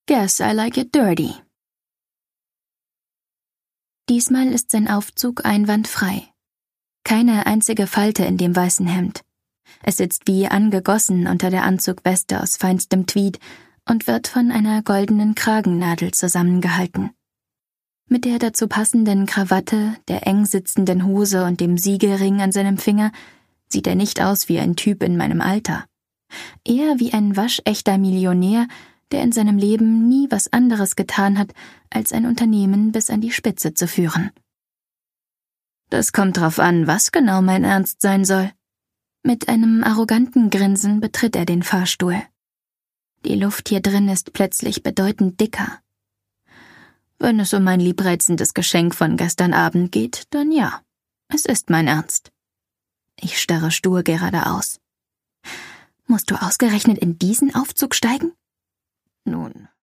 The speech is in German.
Guess I like it dirty. Diesmal ist sein Aufzug einwandfrei. Keine einzige Falte in dem weißen Hemd. Es sitzt wie angegossen unter der Anzugweste aus feinstem Tweed und wird von einer goldenen Kragennadel zusammengehalten. Mit der dazu passenden Krawatte, der eng sitzenden Hose und dem Siegelring an seinem Finger sieht er nicht aus wie ein Typ in meinem Alter. Eher wie ein waschechter Millionär, der in seinem Leben nie was anderes getan hat, als ein Unternehmen bis an die Spitze zu führen. Das kommt drauf an, was genau mein Ernst sein soll. Mit einem arroganten Grinsen betritt er den Fahrstuhl. Die Luft hier drin ist plötzlich bedeutend dicker. Wenn es um mein liebreizendes Geschenk von gestern Abend geht, dann ja, es ist mein Ernst. Ich starre stur geradeaus. Musst du ausgerechnet in diesen Aufzug steigen? Nun,